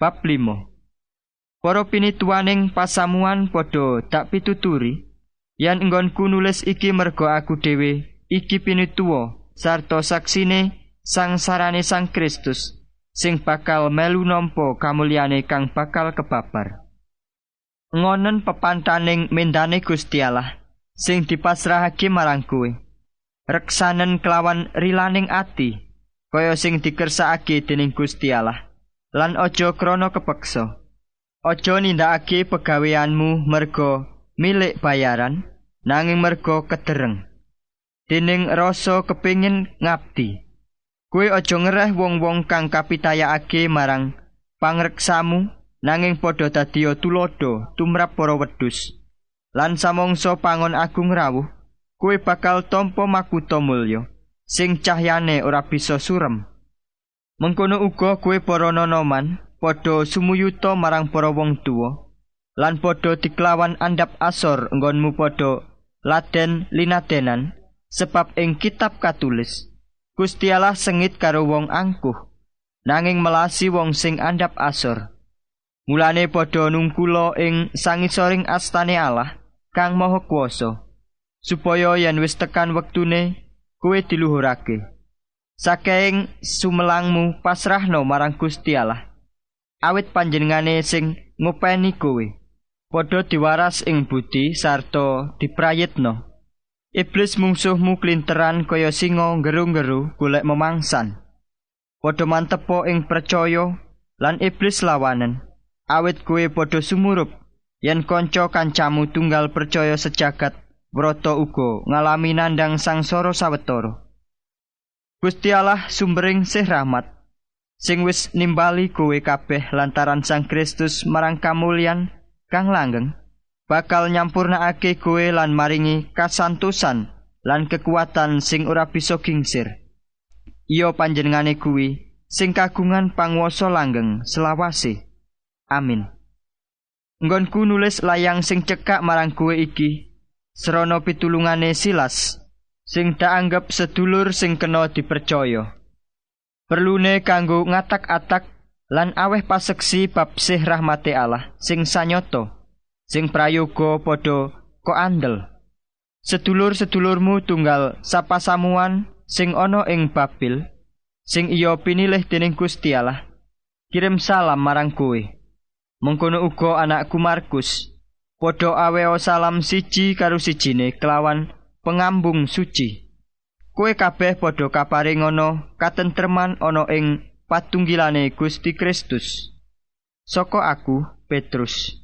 Bab 5. Para pinituwaning pasamuan padha tak pituturi yen enggonku nulis iki merga aku dhewe iki pinituwa sarta saksine sangsarane Sang Kristus sing bakal melu nampa kamulyane kang bakal kebabar. Ngonen pepantaning mendane Gusti Allah sing dipasrahake marang kowe. Reksanen kelawan rilaning ati kaya sing dikersakake dening Gusti Allah lan aja krana kepeksa. Aja nindakake pegaweanmu merga milik bayaran nanging merga kedereng. Dening rasa kepingin ngabdi. Kowe aja ngereh wong-wong kang kapitayakake marang pangreksamu nanging padha dadiya tulodo tumrap para wedhus. Lan samangsa pangon agung rawuh, kowe bakal tampa makuta mulya sing cahyane ora bisa surem. Mengkono uga kowe para nonoman padha sumuyuta marang para wong tuwa lan padha diklawan andhap asor enggonmu padha laden linadenan sebab ing kitab katulis Gusti Allah sengit karo wong angkuh nanging melasi wong sing andhap asor. Mulane padha nungkula ing sangisoring astane Allah kang maha kuwasa supaya yen wis tekan wektune kowe diluhurake. Saking sumelangmu pasrahno marang Gusti Allah. Awit panjenengane sing ngopeni kowe padha diwaras ing budi sarta diprayitna. Iblis mungsuhmu klinteran kaya singa nggeru-nggeru golek memangsan. Padha mantepa ing percaya lan iblis lawanen. Awit kowe padha sumurup yen kanca-kancamu tunggal percaya sejagat brata uga ngalami nandang sangsara sawetara. Gusti Allah sumbering sih rahmat sing wis nimbali kowe kabeh lantaran Sang Kristus marang kamulyan kang langgeng bakal nyampurnakake kowe lan maringi kasantosan lan kekuatan sing ora bisa gingsir. Iya panjenengane kuwi sing kagungan panguwasa langgeng selawase. Amin. Nggonku nulis layang sing cekak marang kowe iki srana pitulungane Silas sing tak anggap sedulur sing kena dipercaya. Perlune kanggo ngatak-atak lan aweh paseksi bab sih rahmate Allah sing sanyata sing prayoga padha koandel. Sedulur-sedulurmu tunggal sapasamuan sing ana ing Babil sing iya pinilih dening Gusti Allah kirim salam marang kowe. Mengkono uga anakku Markus padha aweo salam siji karo sijine kelawan pengambung suci. Kowe kabeh padha kaparing ana katentreman ana ing patunggilane Gusti Kristus. Saka aku, Petrus.